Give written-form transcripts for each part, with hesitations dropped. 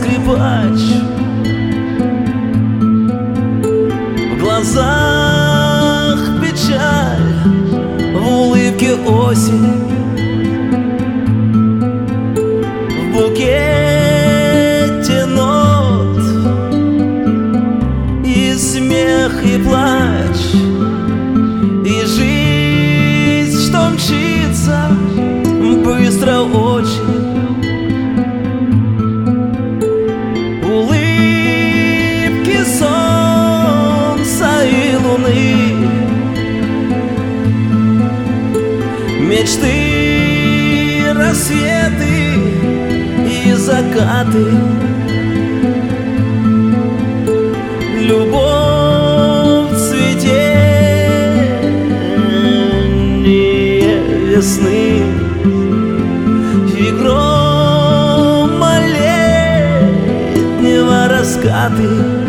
скрипач. В глазах печаль, в улыбке осень, в букете нот и смех, и плач, и жизнь, что мчится быстро очень. Улыбки солнца и луны, мечты, рассветы и закаты. Любовь, цветение весны и грома летнего раскаты.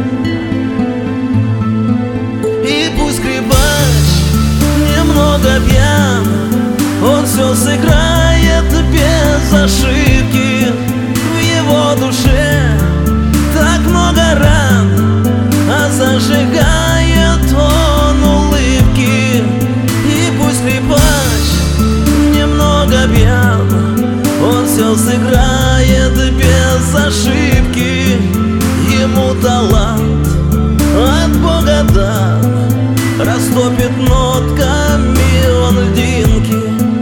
И пусть скрипач немного пьян, он все сыграет без ошибки. В его душе так много ран, а зажигает он улыбки. И пусть скрипач немного пьян, он все сыграет без ошибки. Ему талант от Бога дан, растопит нотками он льдинки.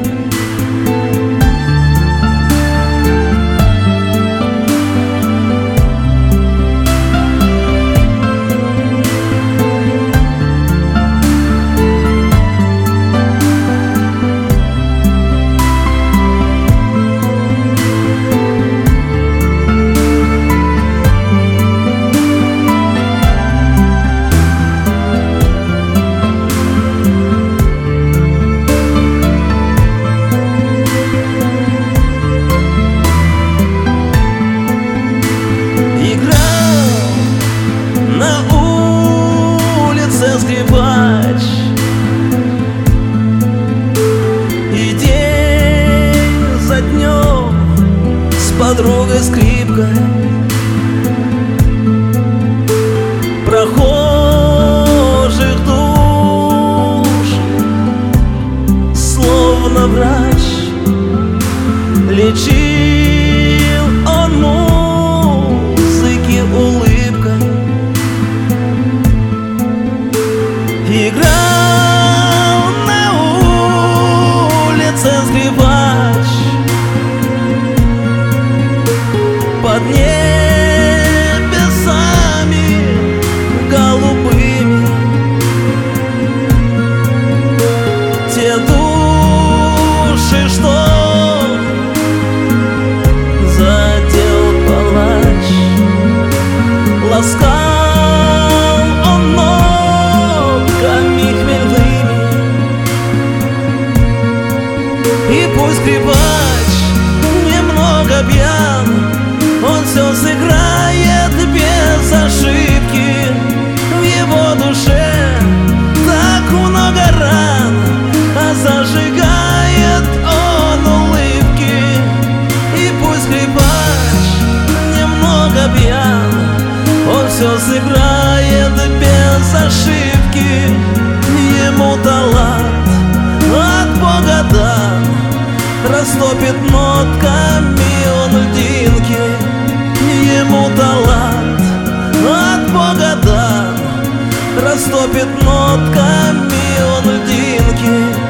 Скрипач, и день за днем с подругой скрипкой прохожих душ, словно врач, лечил он музыки улыбкой. Играл на улице скрипач под небесами голубыми. Те души, что задел палач, ласкал хмельными. И пусть скрипач немного пьян, он все сыграет без ошибки. В его душе так много ран, а зажигает он улыбки. И пусть скрипач немного пьян, он все сыграет без ошибки. Ему талант от Бога дан, растопит нотками он льдинки. Ему талант от Бога дан, растопит нотками он льдинки.